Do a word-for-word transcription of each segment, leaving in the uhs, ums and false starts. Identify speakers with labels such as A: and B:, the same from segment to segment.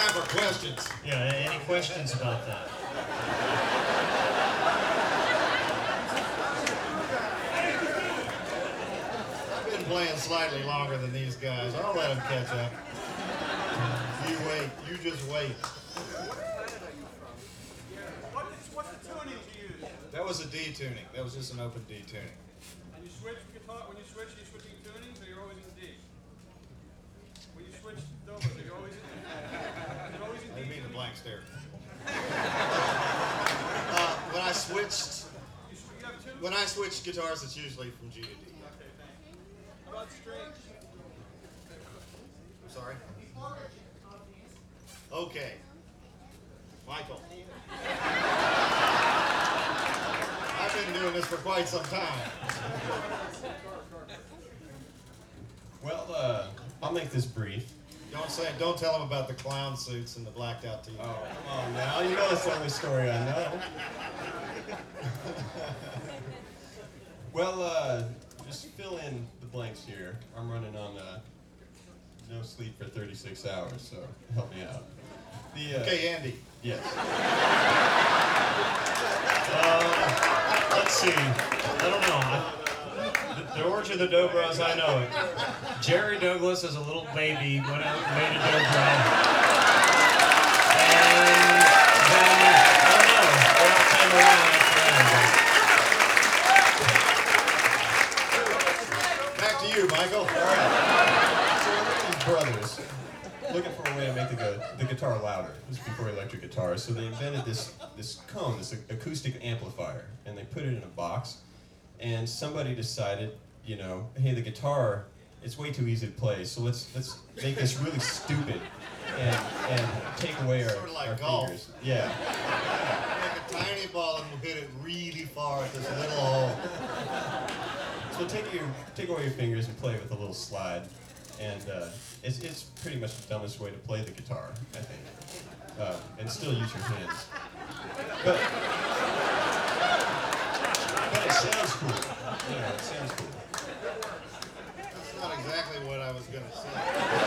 A: time for questions.
B: Yeah, any questions about that?
A: I've been playing slightly longer than these guys. I'll let them catch up. You wait. You just wait.
C: What's the tuning you use?
A: That was a D tuning. That was just an open D tuning.
C: And you switch guitar, when you switch, are you switching tunings or you're always in D? When you switch dobas, are you always in D? You're always in
A: I
C: D?
A: didn't mean to blank stare. uh, when I switched,
C: You, you have two?
A: when I switch guitars, it's usually from G to D.
C: Okay, thanks. How about strings?
A: I'm sorry. Okay, Michael. I've been doing this for quite some time.
D: Well, uh, I'll make this brief.
A: Don't say, don't tell them about the clown suits and the blacked out teeth.
D: Oh, come on now. You know that's the only story I know. Well, uh, just fill in the blanks here. I'm running on uh, no sleep for thirty-six hours, so help me out. The, uh,
A: Okay, Andy.
D: Yes.
B: Uh, let's see. I don't know. I, the, the Origin of the Dobras, I know it. Jerry Douglas, as a little baby, went out and made a Dobra. And then, I don't know, they all came around after that.
A: Back to you, Michael.
D: All right. So we're these brothers looking for a way to make the, gu- the guitar louder. This is before electric guitars. So they invented this, this cone, this acoustic amplifier, and they put it in a box. And somebody decided, you know, hey, the guitar, it's way too easy to play, so let's let's make this really stupid and and take away our,
A: Sort of like
D: our
A: golf.
D: fingers. Yeah.
A: Make a tiny ball and we'll hit it really far at this little hole.
D: So take your take away your fingers and play with a little slide. And uh, it's it's pretty much the dumbest way to play the guitar, I think. Uh, and still use your hands. But but it sounds cool. You know, it sounds cool.
A: That's not exactly what I was going to say.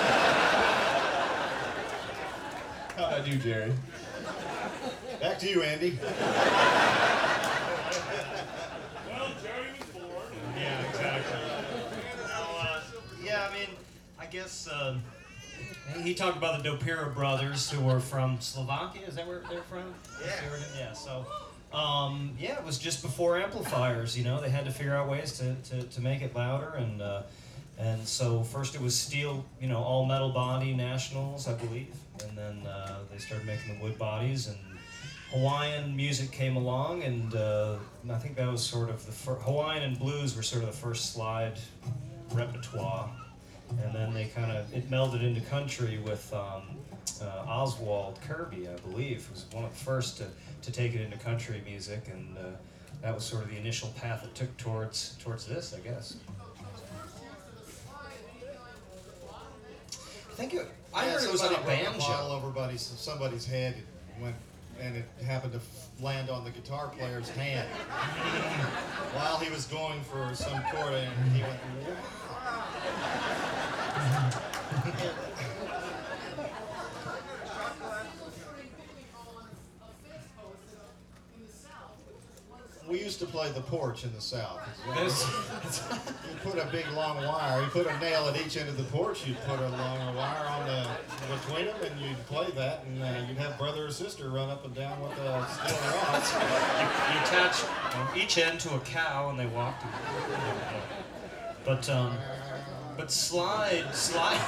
D: How'd I do, Jerry?
A: Back to you, Andy.
C: Well, Jerry was born.
B: Yeah, exactly. Well, uh, yeah, I mean, I guess uh, he talked about the Dopira brothers who were from Slovakia. Is that where they're from?
A: Yeah.
B: Yeah, so, um, yeah, it was just before amplifiers, you know. They had to figure out ways to, to, to make it louder. And uh, and so first it was steel, you know, all metal body Nationals, I believe. And then uh, they started making the wood bodies. And Hawaiian music came along. And uh, I think that was sort of the first, Hawaiian and blues were sort of the first slide repertoire. And then they kind of, it melded into country with um, uh, Oswald Kirby, I believe, who was one of the first to, to take it into country music, and uh, that was sort of the initial path it took towards towards this, I guess. I think it, I
A: Yeah,
B: heard it was on a
A: somebody broke
B: banjo.
A: bottle over buddy's, somebody's head and went, and it happened to f- land on the guitar player's hand while he was going for some chord, and he went. We used to play the porch in the South. You put a big long wire, you put a nail at each end of the porch, you'd put a long wire on the between them, and you'd play that, and uh, you'd have brother or sister run up and down with a steel rod.
B: You, you attach um, each end to a cow, and they walked. But um, but slide, slide.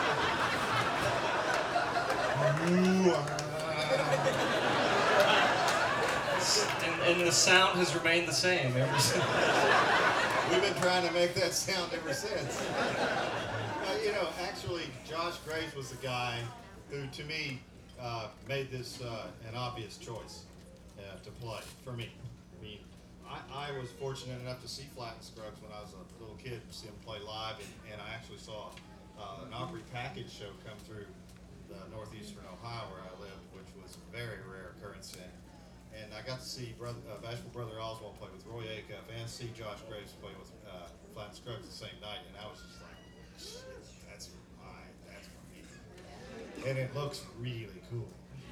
B: and, and the sound has remained the same ever since.
A: We've been trying to make that sound ever since. Uh, you know, actually, Josh Graves was the guy who, to me, uh, made this uh, an obvious choice uh, to play for me. I mean, I, I was fortunate enough to see Flatt and Scruggs when I was a little kid, see them play live, and, and I actually saw uh, an Opry package show come through the northeastern Ohio where I lived, which was a very rare occurrence. And, and I got to see brother, uh, Bashful Brother Oswald play with Roy Acuff and see Josh Graves play with uh, Flatt and Scruggs the same night, and I was just like, shit, that's my, that's for me. and it looks really cool.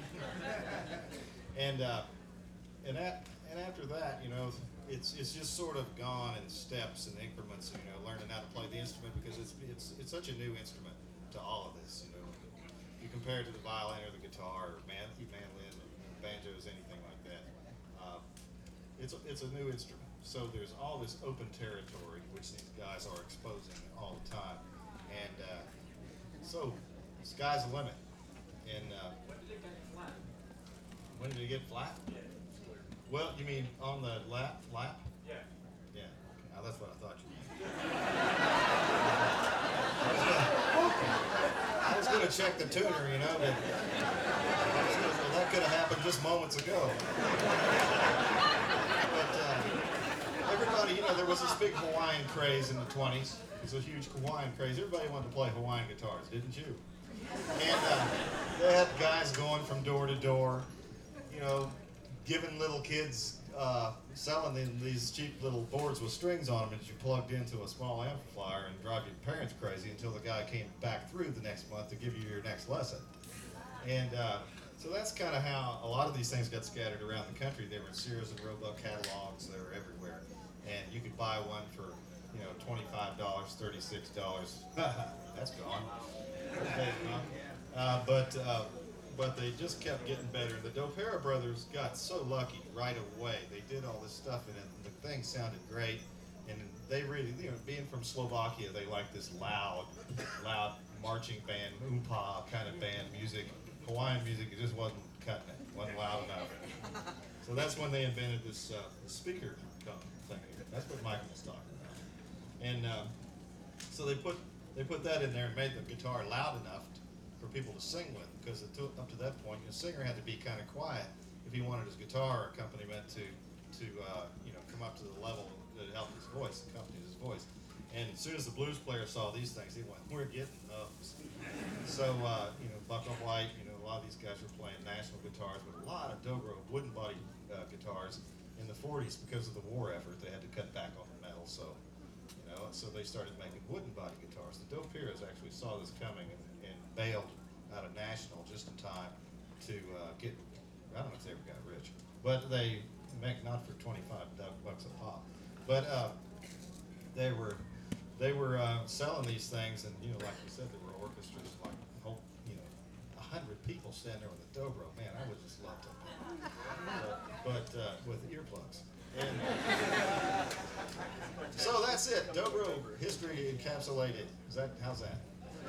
A: and uh, and at, and after that, you know, it's it's just sort of gone in steps and increments. You know, learning how to play the instrument because it's it's it's such a new instrument to all of this. You know, you compare it to the violin or the guitar or man, mandolin, banjos, anything like that. Uh, it's a, it's a new instrument. So there's all this open territory which these guys are exposing all the time, and uh, so sky's the limit. And uh,
C: When did it get flat?
A: when did it get flat?
C: Yeah, it's clear.
A: Well, you mean on the lap? Lap?
C: Yeah.
A: Yeah. Okay. Now that's what I thought you meant. I was going to check the tuner, you know, but I was gonna, well, that could have happened just moments ago. But uh, everybody, you know, there was this big Hawaiian craze in the twenties. It was a huge Hawaiian craze. Everybody wanted to play Hawaiian guitars, didn't you? And uh, they had guys going from door to door, you know, giving little kids, uh, selling them these cheap little boards with strings on them that you plugged into a small amplifier and drive your parents crazy until the guy came back through the next month to give you your next lesson. And uh, so that's kind of how a lot of these things got scattered around the country. They were in Sears and Roebuck catalogs. They were everywhere. And you could buy one for, you know, twenty-five dollars, thirty-six dollars. That's gone. Okay, uh, but uh, but they just kept getting better. And the Dopera brothers got so lucky right away. They did all this stuff, and it, the thing sounded great. And they really, you know, being from Slovakia, they like this loud, loud marching band, oompa kind of band music. Hawaiian music, it just wasn't cutting it, wasn't loud enough. So that's when they invented this uh, speaker thing. That's what Michael was talking about. And uh, so they put they put that in there and made the guitar loud enough t- for people to sing with, because it took, up to that point, the singer had to be kind of quiet if he wanted his guitar accompaniment to to uh, you know, come up to the level that helped his voice, accompany his voice. And as soon as the blues player saw these things, he went, "We're getting those." So uh, you know, Bucko White, you know, a lot of these guys were playing national guitars, but a lot of dobro wooden body uh, guitars in the forties because of the war effort. They had to cut back on the metal, so you know, so they started making wooden body guitars. The Doperas actually saw this coming and, and bailed out of National just in time to uh, get. I don't know if they ever got rich, but they make not for twenty-five bucks a pop, but uh, they were they were uh, selling these things, and you know, like you said, there were orchestras like whole, you know, a hundred people standing there with a dobro. Man, I would just love to. Uh, but uh, with earplugs. And so that's it. Dobro history encapsulated. Is that how's that?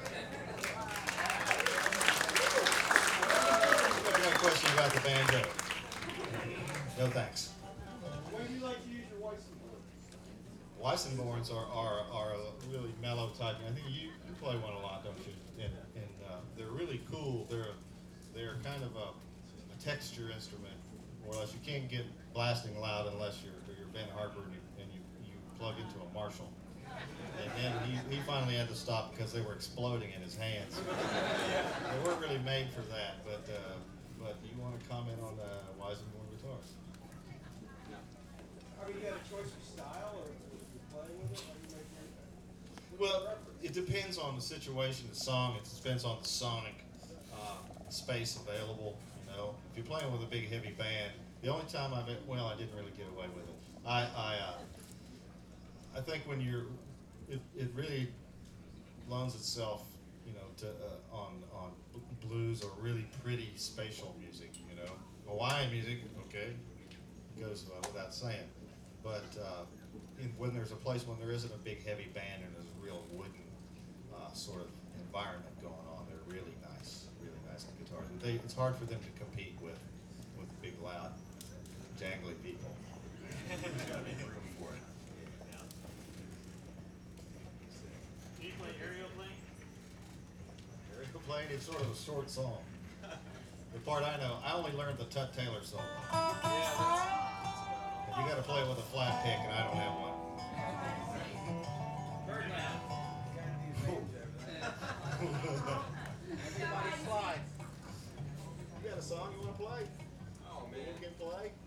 A: Anybody got a question about the banjo? No thanks.
C: When do you like to use your Weissenborg?
A: Weissenborns are, are, are a really mellow type. I think you, you play one a lot, don't you? And, and uh, they're really cool. They're they're kind of a, a texture instrument, more or less. You can't get blasting loud unless you're you're Ben Harper and you, and you, you plug into a Marshall. And then he, he finally had to stop because they were exploding in his hands. They weren't really made for that. But uh, but you want to comment on uh, Weissenborn guitars?
C: I mean, you got a choice of style, or if you're playing with it, how do you make your
A: Well, it depends on the situation, the song. It depends on the sonic uh, space available. You know, if you're playing with a big heavy band, the only time I've well, I didn't really get away with it. I I, uh, I think when you're, it, it really loans itself, you know, to uh, on on blues or really pretty spatial music. You know, Hawaiian music, okay, goes uh, without saying. But uh, in, when there's a place when there isn't a big heavy band and there's a real wooden uh, sort of environment going on, they're really nice, really nice guitars. And they, it's hard for them to compete with with big, loud, jangly people. There's got to be room for it.
E: Do you play aeroplane?
A: Aerial Plane, it's sort of a short song. The part I know, I only learned the Tut Taylor song. You got to play with a flat pick, and I don't have one.
E: Very loud.
A: You got a song you want to play?
C: Oh,
A: You
C: man.
A: can play?